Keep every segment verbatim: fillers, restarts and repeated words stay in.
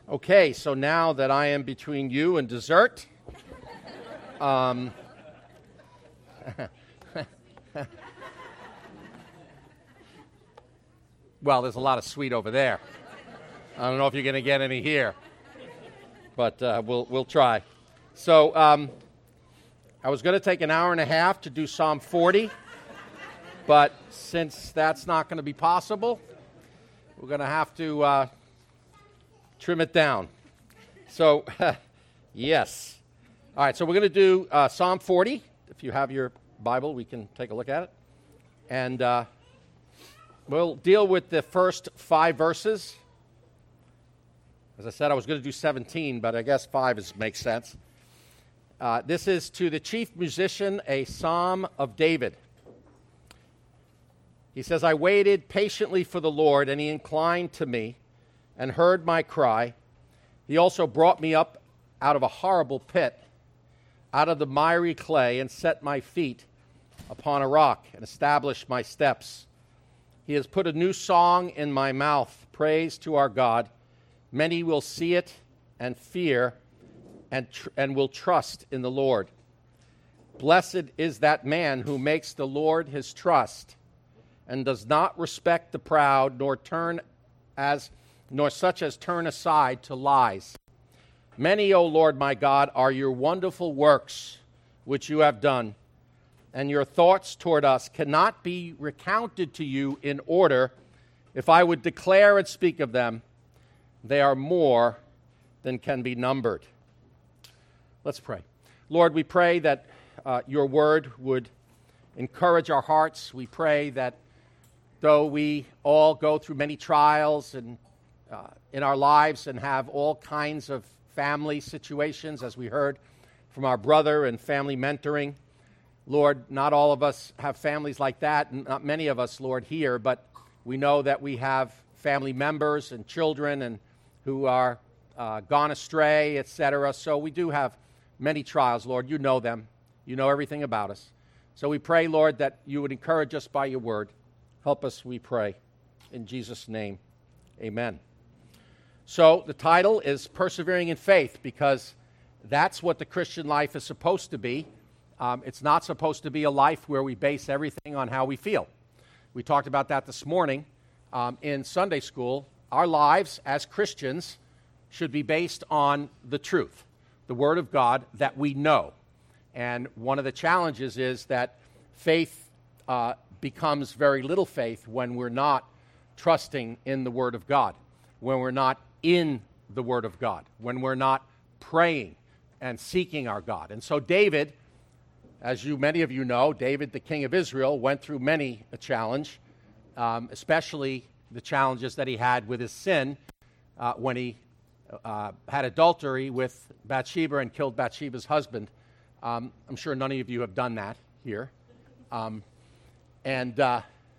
Okay, so now that I am between you and dessert, um, well, there's a lot of sweet over there. I don't know if you're going to get any here, but uh, we'll we'll try. So um, I was going to take an hour and a half to do Psalm forty, but since that's not going to be possible, we're going to have to uh, trim it down. So, yes. All right, so we're going to do uh, Psalm forty. If you have your Bible, we can take a look at it. And uh, we'll deal with the first five verses. As I said, I was going to do seventeen, but I guess five is, makes sense. Uh, this is to the chief musician, a psalm of David. He says, I waited patiently for the Lord, and he inclined to me and heard my cry. He also brought me up out of a horrible pit, out of the miry clay, and set my feet upon a rock and established my steps. He has put a new song in my mouth, praise to our God. Many will see it and fear and, tr- and will trust in the Lord. Blessed is that man who makes the Lord his trust and does not respect the proud, nor turn as nor such as turn aside to lies. Many, O Lord my God, are your wonderful works which you have done, and your thoughts toward us cannot be recounted to you in order. If I would declare and speak of them, they are more than can be numbered. Let's pray. Lord, we pray that uh, your word would encourage our hearts. We pray that though we all go through many trials and uh, in our lives and have all kinds of family situations, as we heard from our brother and family mentoring, Lord, not all of us have families like that, and not many of us, Lord, here, but we know that we have family members and children and who are uh, gone astray, et cetera. So we do have many trials, Lord. You know them. You know everything about us. So we pray, Lord, that you would encourage us by your word. Help us, we pray. In Jesus' name, amen. So the title is Persevering in Faith, because that's what the Christian life is supposed to be. Um, it's not supposed to be a life where we base everything on how we feel. We talked about that this morning um, in Sunday school. Our lives as Christians should be based on the truth, the Word of God that we know. And one of the challenges is that faith uh, becomes very little faith when we're not trusting in the Word of God, when we're not in the Word of God, when we're not praying and seeking our God. And so David, as you many of you know, David, the king of Israel, went through many a challenge, um, especially the challenges that he had with his sin uh, when he uh, had adultery with Bathsheba and killed Bathsheba's husband. Um, I'm sure none of you have done that here. Um, and uh,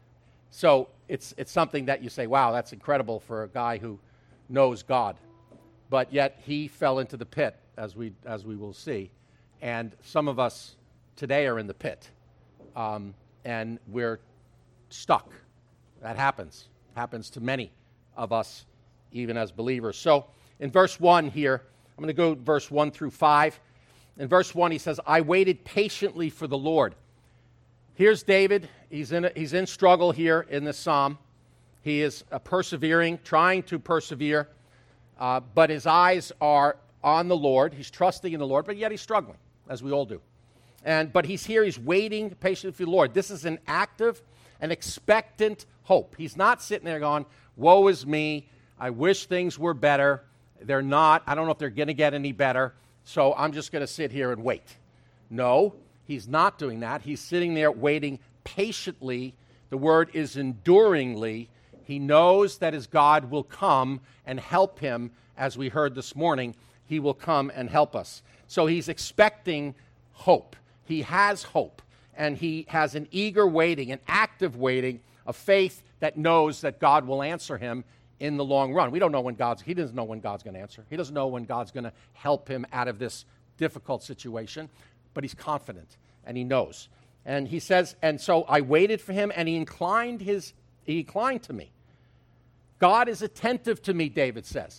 so it's it's something that you say, wow, that's incredible for a guy who knows God. But yet he fell into the pit, as we as we will see. And some of us today are in the pit. Um, and we're stuck. That happens. Happens to many of us, even as believers. So in verse one here, I'm going to go verse one through five. In verse one, he says, I waited patiently for the Lord. Here's David. He's in, a, he's in struggle here in this psalm. He is uh, persevering, trying to persevere, uh, but his eyes are on the Lord. He's trusting in the Lord, but yet he's struggling, as we all do. And But he's here, he's waiting patiently for the Lord. This is an active and expectant hope. He's not sitting there going, woe is me, I wish things were better. They're not. I don't know if they're going to get any better, so I'm just going to sit here and wait. No, he's not doing that. He's sitting there waiting patiently. The word is enduringly. He knows that his God will come and help him, as we heard this morning. He will come and help us. So he's expecting hope. He has hope, and he has an eager waiting, an active waiting, a faith that knows that God will answer him in the long run. We don't know when God's, he doesn't know when God's going to answer. He doesn't know when God's going to help him out of this difficult situation, but he's confident, and he knows. And he says, and so I waited for him, and he inclined his, he inclined to me. God is attentive to me, David says.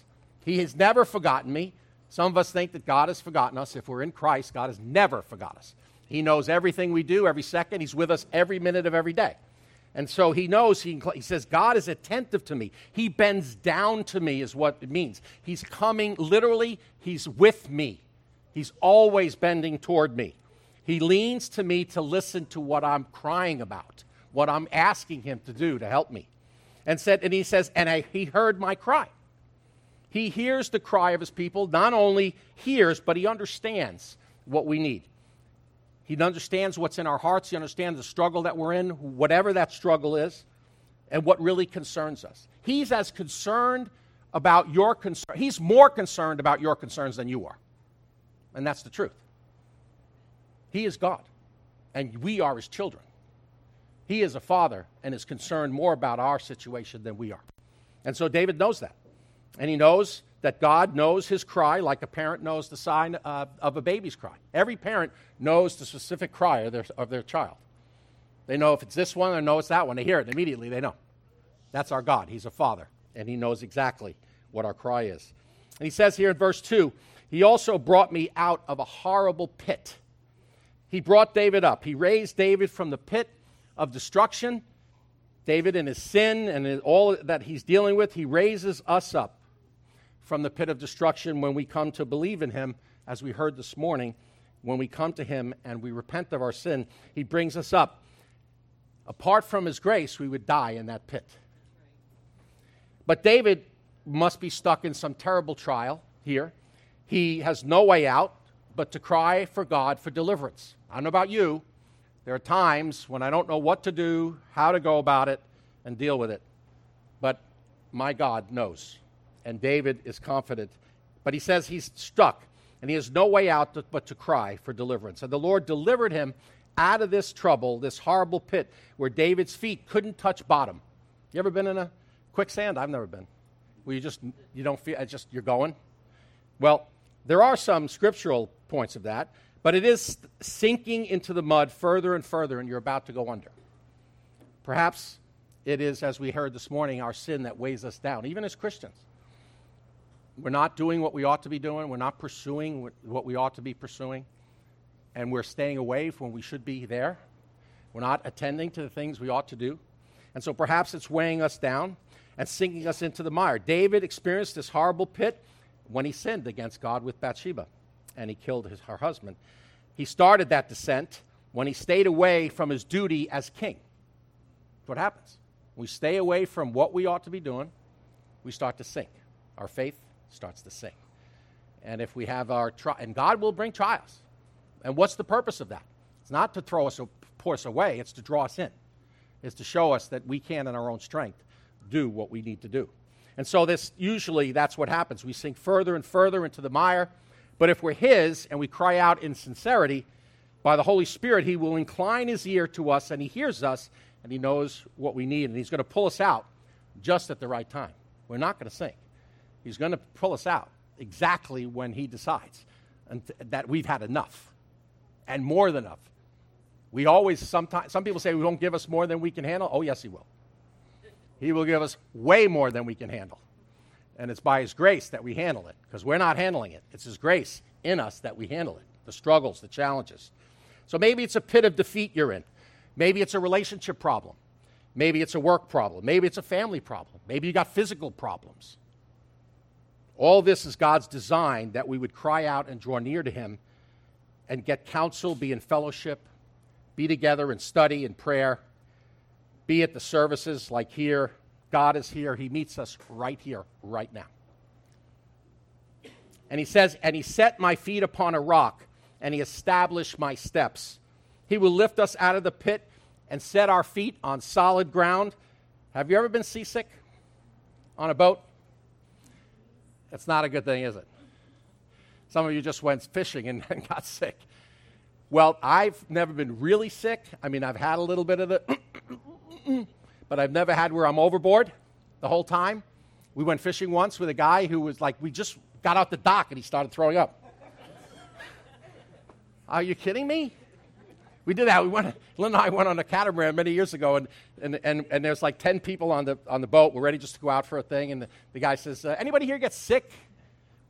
He has never forgotten me. Some of us think that God has forgotten us. If we're in Christ, God has never forgotten us. He knows everything we do every second. He's with us every minute of every day. And so he knows, he, he says, God is attentive to me. He bends down to me is what it means. He's coming, literally, he's with me. He's always bending toward me. He leans to me to listen to what I'm crying about, what I'm asking him to do to help me. And said, and he says, and I, he heard my cry. He hears the cry of his people, not only hears, but he understands what we need. He understands what's in our hearts. He understands the struggle that we're in, whatever that struggle is, and what really concerns us. He's as concerned about your concern. He's more concerned about your concerns than you are. And that's the truth. He is God, and we are his children. He is a father and is concerned more about our situation than we are. And so David knows that. And he knows that God knows his cry like a parent knows the sign uh, of a baby's cry. Every parent knows the specific cry of their, of their child. They know if it's this one or no, it's that one. They hear it immediately. They know. That's our God. He's a father, and he knows exactly what our cry is. And he says here in verse two, he also brought me out of a horrible pit. He brought David up. He raised David from the pit of destruction. David in his sin and in all that he's dealing with, he raises us up from the pit of destruction when we come to believe in him, as we heard this morning. When we come to him and we repent of our sin, he brings us up. Apart from his grace, we would die in that pit. But David must be stuck in some terrible trial here. He has no way out but to cry for God for deliverance. I don't know about you. There are times when I don't know what to do, how to go about it, and deal with it. But my God knows. And David is confident. But he says he's stuck, and he has no way out to, but to cry for deliverance. And the Lord delivered him out of this trouble, this horrible pit, where David's feet couldn't touch bottom. You ever been in a quicksand? I've never been. Where you just, you don't feel, it's just, you're going. Well, there are some scriptural points of that, but it is sinking into the mud further and further, and you're about to go under. Perhaps it is, as we heard this morning, our sin that weighs us down, even as Christians. We're not doing what we ought to be doing. We're not pursuing what we ought to be pursuing. And we're staying away from when we should be there. We're not attending to the things we ought to do. And so perhaps it's weighing us down and sinking us into the mire. David experienced this horrible pit when he sinned against God with Bathsheba, and he killed his, her husband. He started that descent when he stayed away from his duty as king. That's what happens. We stay away from what we ought to be doing, we start to sink. Our faith starts to sink. And if we have our tri- and God will bring trials. And what's the purpose of that? It's not to throw us or pour us away, it's to draw us in. It's to show us that we can in our own strength do what we need to do. And so this usually that's what happens. We sink further and further into the mire. But if we're his and we cry out in sincerity, by the Holy Spirit, he will incline his ear to us, and he hears us, and he knows what we need, and he's going to pull us out just at the right time. We're not going to sink. He's going to pull us out exactly when he decides and th- that we've had enough and more than enough. We always, sometimes, some people say he won't give us more than we can handle. Oh, yes, he will. He will give us way more than we can handle. And it's by his grace that we handle it, because we're not handling it. It's his grace in us that we handle it, the struggles, the challenges. So maybe it's a pit of defeat you're in. Maybe it's a relationship problem. Maybe it's a work problem. Maybe it's a family problem. Maybe you got physical problems. All this is God's design, that we would cry out and draw near to him and get counsel, be in fellowship, be together and study and prayer, be at the services like here. God is here. He meets us right here, right now. And he says, and he set my feet upon a rock, and he established my steps. He will lift us out of the pit and set our feet on solid ground. Have you ever been seasick on a boat? It's not a good thing, is it? Some of you just went fishing and, and got sick. Well, I've never been really sick. I mean, I've had a little bit of the, but I've never had where I'm overboard the whole time. We went fishing once with a guy who was like, we just got out the dock and he started throwing up. Are you kidding me? We did that. We went. Lynn and I went on a catamaran many years ago, and and, and, and there's like ten people on the on the boat. We're ready just to go out for a thing, and the, the guy says, uh, "Anybody here get sick?"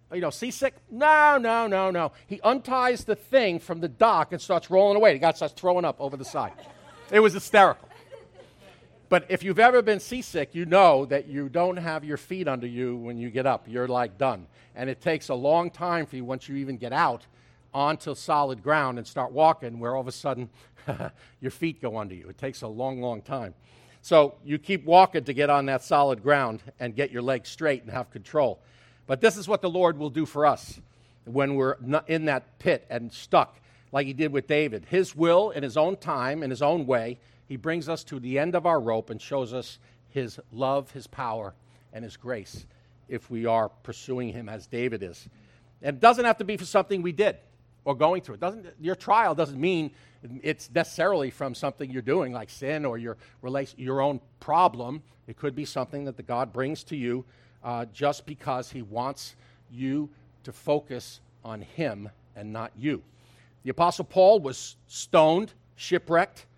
you know, seasick? No, no, no, no. He unties the thing from the dock and starts rolling away. The guy starts throwing up over the side. It was hysterical. But if you've ever been seasick, you know that you don't have your feet under you when you get up. You're like done. And it takes a long time for you once you even get out onto solid ground and start walking, where all of a sudden your feet go under you. It takes a long, long time. So you keep walking to get on that solid ground and get your legs straight and have control. But this is what the Lord will do for us when we're in that pit and stuck, like he did with David. His will, in his own time, in his own way, he brings us to the end of our rope and shows us his love, his power, and his grace if we are pursuing him as David is. And it doesn't have to be for something we did or going through. It doesn't. Your trial doesn't mean it's necessarily from something you're doing, like sin or your relation, your own problem. It could be something that the God brings to you uh, just because he wants you to focus on him and not you. The Apostle Paul was stoned, shipwrecked.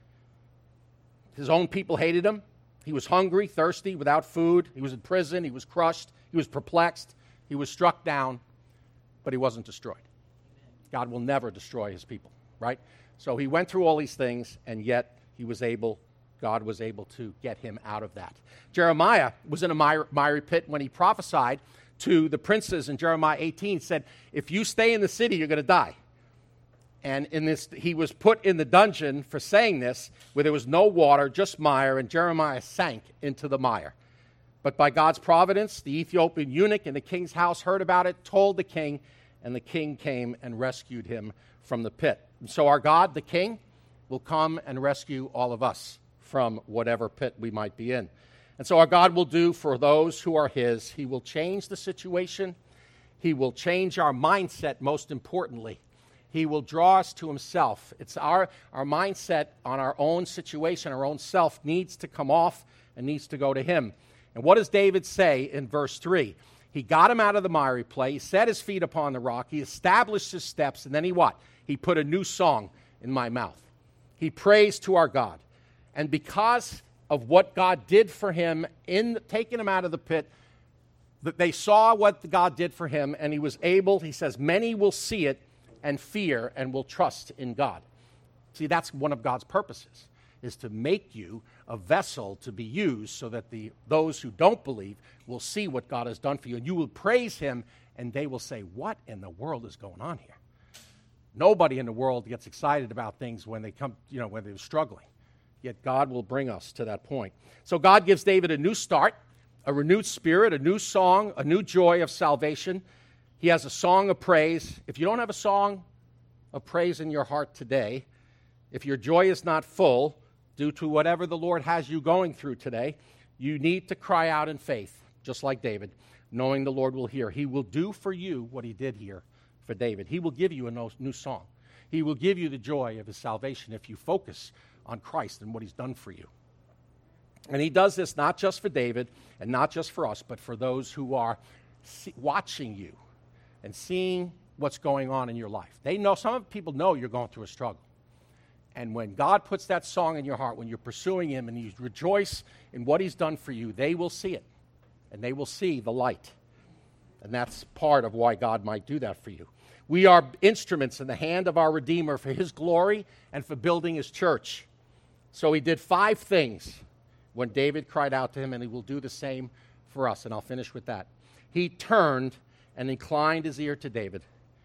His own people hated him. He was hungry, thirsty, without food. He was in prison. He was crushed. He was perplexed. He was struck down, but he wasn't destroyed. God will never destroy his people, right? So he went through all these things, and yet he was able, God was able to get him out of that. Jeremiah was in a miry pit when he prophesied to the princes in Jeremiah eighteen, said, if you stay in the city, you're going to die. And in this, he was put in the dungeon for saying this, where there was no water, just mire, and Jeremiah sank into the mire. But by God's providence, the Ethiopian eunuch in the king's house heard about it, told the king, and the king came and rescued him from the pit. And so our God, the king, will come and rescue all of us from whatever pit we might be in. And so our God will do for those who are his. He will change the situation. He will change our mindset, most importantly. He will draw us to himself. It's our, our mindset on our own situation, our own self, needs to come off and needs to go to him. And what does David say in verse three? He got him out of the miry clay, he set his feet upon the rock, he established his steps, and then he what? He put a new song in my mouth. He praised to our God. And because of what God did for him in taking him out of the pit, that they saw what God did for him, and he was able, he says, many will see it and fear and will trust in God. See, that's one of God's purposes, is to make you a vessel to be used so that the those who don't believe will see what God has done for you, and you will praise him, and they will say, what in the world is going on here? Nobody in the world gets excited about things when they come, you know, when they're struggling. Yet God will bring us to that point. So God gives David a new start, a renewed spirit, a new song, a new joy of salvation. He has a song of praise. If you don't have a song of praise in your heart today, if your joy is not full due to whatever the Lord has you going through today, you need to cry out in faith, just like David, knowing the Lord will hear. He will do for you what he did here for David. He will give you a new song. He will give you the joy of his salvation if you focus on Christ and what he's done for you. And he does this not just for David and not just for us, but for those who are watching you and seeing what's going on in your life. They know, some people know you're going through a struggle. And when God puts that song in your heart, when you're pursuing him and you rejoice in what he's done for you, they will see it. And they will see the light. And that's part of why God might do that for you. We are instruments in the hand of our Redeemer for his glory and for building his church. So he did five things when David cried out to him, and he will do the same for us. And I'll finish with that. He turned and inclined his ear to David.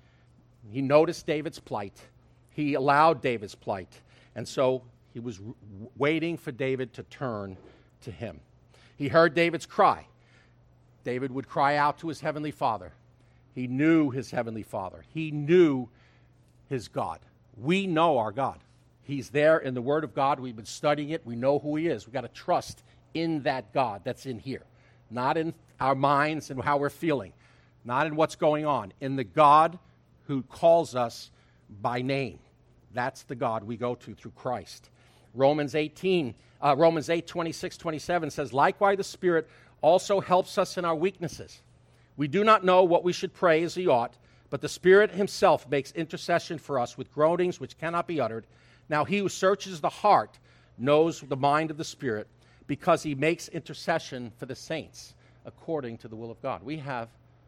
He noticed David's plight. He allowed David's plight. And so he was r- waiting for David to turn to him. He heard David's cry. David would cry out to his heavenly Father. He knew his heavenly Father. He knew his God. We know our God. He's there in the Word of God. We've been studying it. We know who he is. We've got to trust in that God that's in here, not in our minds and how we're feeling, not in what's going on, in the God who calls us by name. That's the God we go to through Christ. Romans eighteen, uh, Romans eight, twenty-six, twenty-seven says, likewise the Spirit also helps us in our weaknesses. We do not know what we should pray as we ought, but the Spirit himself makes intercession for us with groanings which cannot be uttered. Now he who searches the heart knows the mind of the Spirit, because he makes intercession for the saints according to the will of God. We have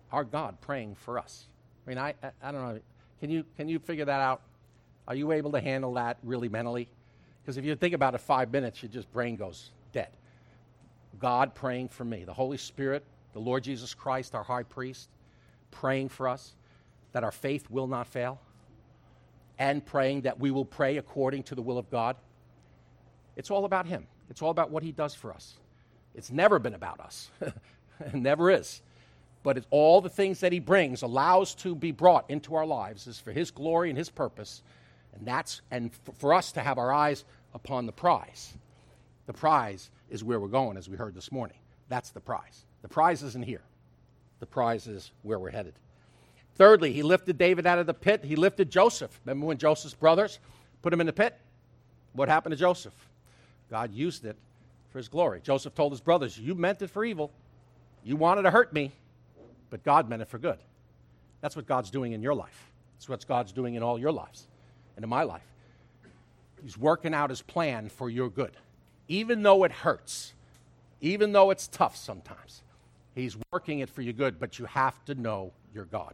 our God praying for us. I mean, I, I, I don't know. Can you, can you figure that out? Are you able to handle that really mentally? Because if you think about it five minutes, your just brain goes dead. God praying for me. The Holy Spirit, the Lord Jesus Christ, our high priest, praying for us that our faith will not fail, and praying that we will pray according to the will of God. It's all about him. It's all about what he does for us. It's never been about us. It never is. But it's all the things that he brings, allows to be brought into our lives, is for his glory and his purpose. And that's and f- for us to have our eyes upon the prize. The prize is where we're going, as we heard this morning. That's the prize. The prize isn't here. The prize is where we're headed. Thirdly, he lifted David out of the pit. He lifted Joseph. Remember when Joseph's brothers put him in the pit? What happened to Joseph? God used it for his glory. Joseph told his brothers, you meant it for evil. You wanted to hurt me, but God meant it for good. That's what God's doing in your life. That's what God's doing in all your lives and in my life. He's working out his plan for your good. Even though it hurts, even though it's tough sometimes, he's working it for your good, but you have to know your God.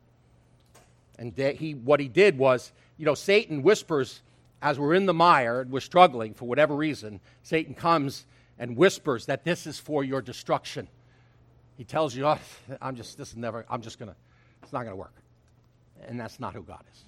And he, what he did was, you know, Satan whispers as we're in the mire and we're struggling for whatever reason. Satan comes and whispers that this is for your destruction. He tells you, oh, I'm just, this is never, I'm just going to, it's not going to work. And that's not who God is.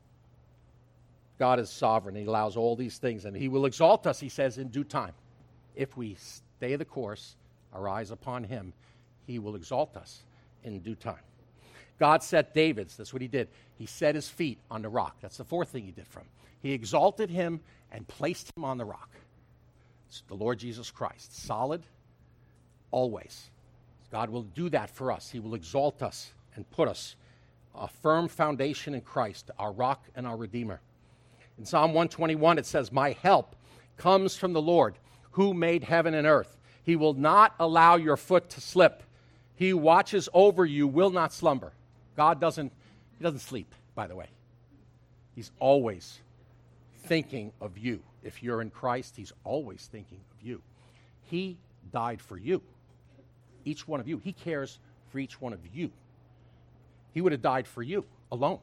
God is sovereign. He allows all these things, and he will exalt us, he says, in due time. If we stay the course, our eyes upon him, he will exalt us in due time. God set David's, that's what he did. He set his feet on the rock. That's the fourth thing he did for him. He exalted him and placed him on the rock. It's the Lord Jesus Christ, solid, always. God will do that for us. He will exalt us and put us a firm foundation in Christ, our rock and our Redeemer. In Psalm one twenty-one, it says, my help comes from the Lord, who made heaven and earth. He will not allow your foot to slip. He who watches over you will not slumber. God doesn't, he doesn't sleep, by the way. He's always thinking of you. If you're in Christ, he's always thinking of you. He died for you, each one of you. He cares for each one of you. He would have died for you alone.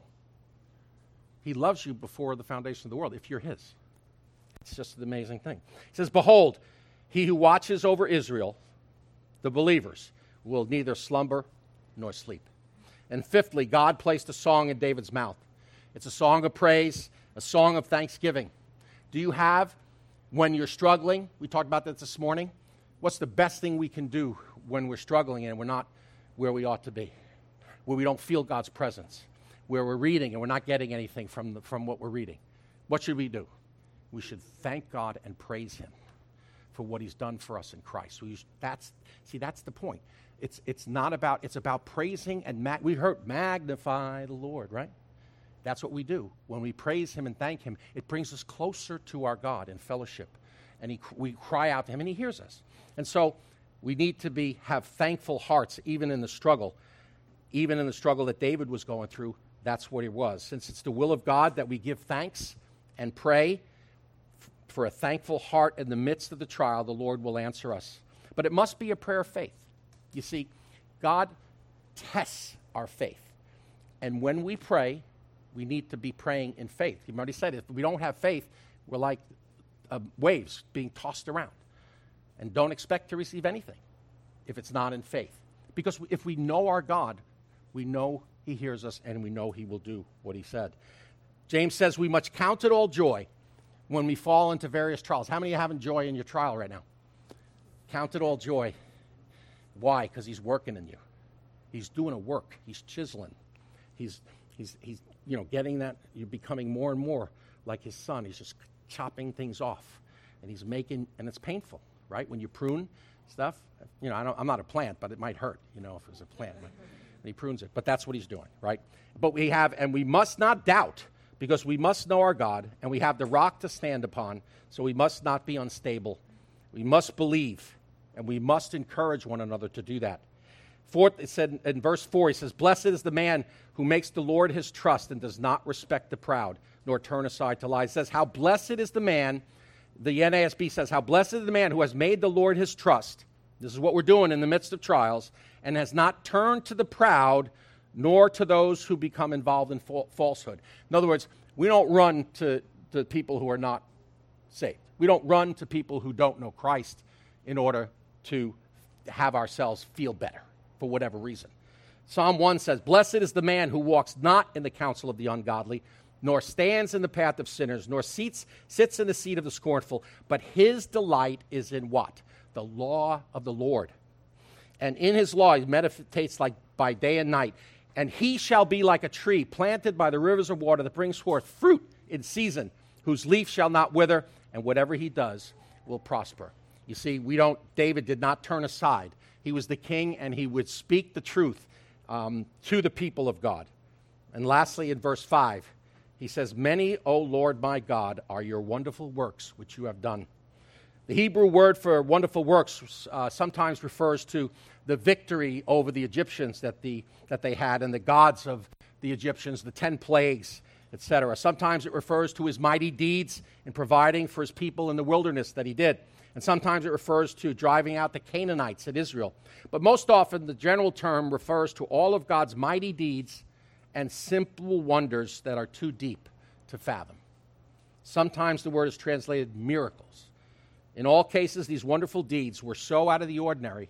He loves you before the foundation of the world, if you're his. It's just an amazing thing. He says, behold, he who watches over Israel, the believers, will neither slumber nor sleep. And fifthly, God placed a song in David's mouth. It's a song of praise, a song of thanksgiving. Do you have, when you're struggling, we talked about that this morning, what's the best thing we can do when we're struggling and we're not where we ought to be, where we don't feel God's presence, where we're reading and we're not getting anything from, the, from what we're reading? What should we do? We should thank God and praise him for what he's done for us in Christ. We, that's, see, that's the point. It's, it's not about, it's about praising and, ma- we heard magnify the Lord, right? That's what we do. When we praise him and thank him, it brings us closer to our God in fellowship. And he, we cry out to him and he hears us. And so we need to be, have thankful hearts even in the struggle. Even in the struggle that David was going through, that's what it was. Since it's the will of God that we give thanks and pray f- for a thankful heart in the midst of the trial, the Lord will answer us. But it must be a prayer of faith. You see, God tests our faith. And when we pray, we need to be praying in faith. You've already said it. If we don't have faith, we're like uh, waves being tossed around. And don't expect to receive anything if it's not in faith. Because if we know our God, we know he hears us and we know he will do what he said. James says we must count it all joy when we fall into various trials. How many of you having joy in your trial right now? Count it all joy. Why? Because he's working in you. He's doing a work. He's chiseling. He's, he's, he's, you know, getting that. You're becoming more and more like his son. He's just chopping things off. And he's making, and it's painful, right? When you prune stuff, you know, I don't, I'm not a plant, but it might hurt, you know, if it was a plant. But, and he prunes it. But that's what he's doing, right? But we have, and we must not doubt, because we must know our God, and we have the rock to stand upon, so we must not be unstable. We must believe, and we must encourage one another to do that. Fourth, it said in verse four, he says, blessed is the man who makes the Lord his trust and does not respect the proud, nor turn aside to lies. It says, how blessed is the man, the N A S B says, how blessed is the man who has made the Lord his trust, This is what we're doing in the midst of trials, and has not turned to the proud, nor to those who become involved in fa- falsehood. In other words, we don't run to, to people who are not saved. We don't run to people who don't know Christ in order to have ourselves feel better for whatever reason. Psalm one says, "Blessed is the man who walks not in the counsel of the ungodly, nor stands in the path of sinners, nor seats, sits in the seat of the scornful, but his delight is in" what? The law of the Lord. "And in his law he meditates like by day and night. And he shall be like a tree planted by the rivers of water that brings forth fruit in season, whose leaf shall not wither, and whatever he does will prosper." You see, we don't, David did not turn aside. He was the king, and he would speak the truth um, to the people of God. And lastly, in verse five, he says, "Many, O Lord my God, are your wonderful works which you have done." The Hebrew word for wonderful works uh, sometimes refers to the victory over the Egyptians that, the, that they had, and the gods of the Egyptians, the ten plagues, et cetera. Sometimes it refers to his mighty deeds in providing for his people in the wilderness that he did. And sometimes it refers to driving out the Canaanites in Israel. But most often, the general term refers to all of God's mighty deeds and simple wonders that are too deep to fathom. Sometimes the word is translated miracles. In all cases, these wonderful deeds were so out of the ordinary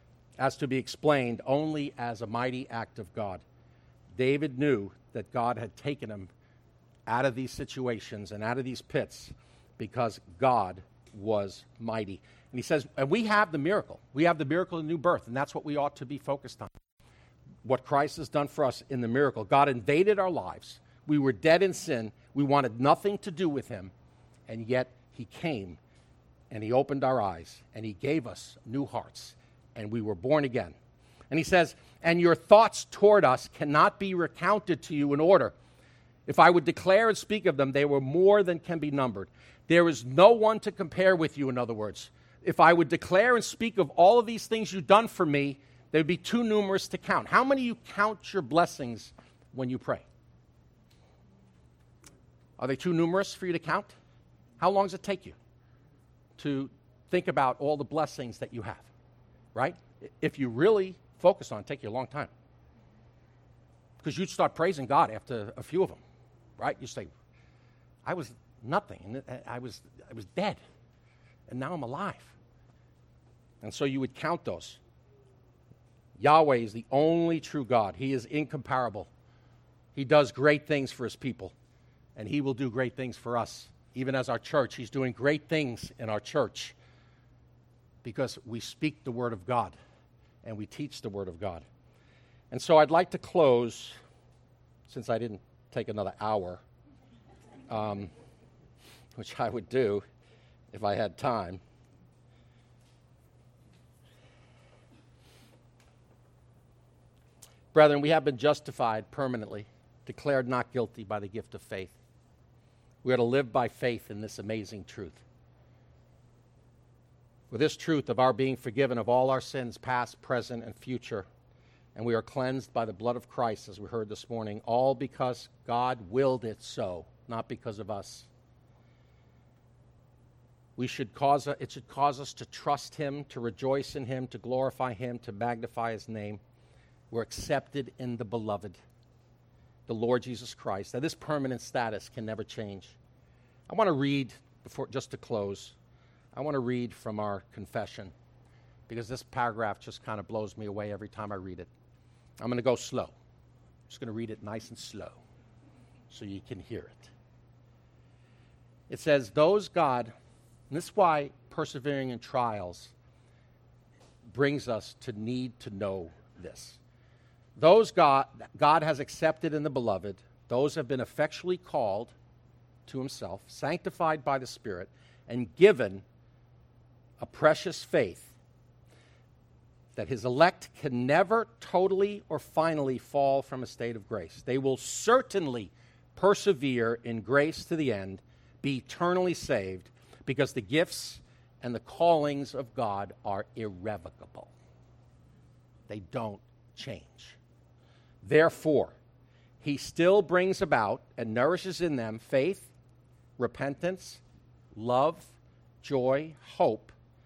as to be explained only as a mighty act of God. David knew that God had taken him out of these situations and out of these pits because God was mighty. And he says, and we have the miracle. We have the miracle of new birth, and that's what we ought to be focused on. What Christ has done for us in the miracle. God invaded our lives. We were dead in sin. We wanted nothing to do with him, and yet he came, and he opened our eyes, and he gave us new hearts, and we were born again. And he says, "And your thoughts toward us cannot be recounted to you in order. If I would declare and speak of them, they were more than can be numbered." There is no one to compare with you, in other words. If I would declare and speak of all of these things you've done for me, they would be too numerous to count. How many of you count your blessings when you pray? Are they too numerous for you to count? How long does it take you to think about all the blessings that you have, right? If you really focus on it, it'll take you a long time. Because you'd start praising God after a few of them, right? You say, I was nothing, and I was, I was dead, and now I'm alive. And so you would count those. Yahweh is the only true God. He is incomparable. He does great things for his people, and he will do great things for us. Even as our church, he's doing great things in our church because we speak the word of God and we teach the word of God. And so I'd like to close, since I didn't take another hour, um, which I would do if I had time. Brethren, we have been justified permanently, declared not guilty by the gift of faith. We are to live by faith in this amazing truth. With this truth of our being forgiven of all our sins, past, present, and future, and we are cleansed by the blood of Christ, as we heard this morning, all because God willed it so, not because of us. We should cause, it should cause us to trust him, to rejoice in him, to glorify him, to magnify his name. We're accepted in the beloved, the Lord Jesus Christ. Now, this permanent status can never change. I want to read, before just to close, I want to read from our confession, because this paragraph just kind of blows me away every time I read it. I'm going to go slow. I'm just going to read it nice and slow so you can hear it. It says, those God, and this is why persevering in trials brings us to need to know this. Those God, God has accepted in the beloved, those have been effectually called to himself, sanctified by the Spirit, and given a precious faith that his elect can never totally or finally fall from a state of grace. They will certainly persevere in grace to the end, be eternally saved, because the gifts and the callings of God are irrevocable. They don't change. Therefore, he still brings about and nourishes in them faith, repentance, love, joy, hope,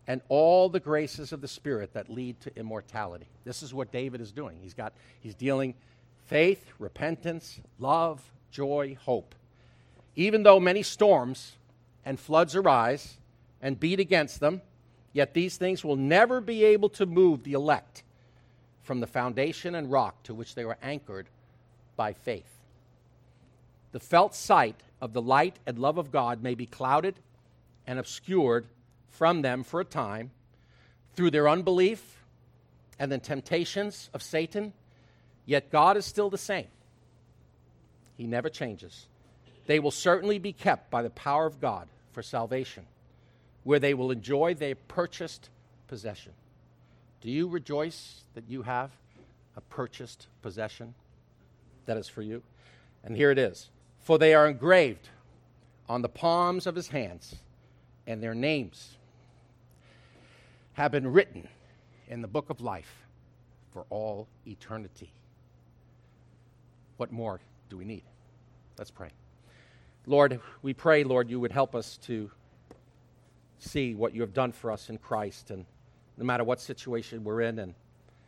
and all the graces of the Spirit that lead to immortality. This is what David is doing. He's got, he's dealing faith, repentance, love, joy, hope. Even though many storms and floods arise and beat against them, yet these things will never be able to move the elect from the foundation and rock to which they were anchored by faith. The felt sight of the light and love of God may be clouded and obscured from them for a time through their unbelief and the temptations of Satan, yet God is still the same. He never changes. They will certainly be kept by the power of God for salvation, where they will enjoy their purchased possession. Do you rejoice that you have a purchased possession that is for you? And here it is. For they are engraved on the palms of his hands, and their names have been written in the book of life for all eternity. What more do we need? Let's pray. Lord, we pray, Lord, you would help us to see what you have done for us in Christ, and no matter what situation we're in, and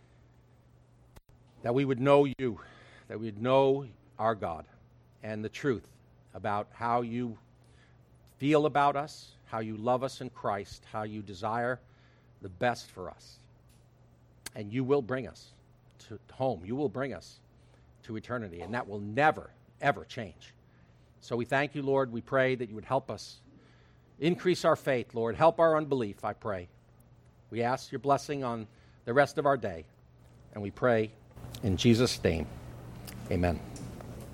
that we would know you, that we would know our God and the truth about how you feel about us, how you love us in Christ, how you desire the best for us. And you will bring us to home. You will bring us to eternity, and that will never, ever change. So we thank you, Lord. We pray that you would help us increase our faith, Lord. Help our unbelief, I pray. We ask your blessing on the rest of our day, and we pray in Jesus' name. Amen.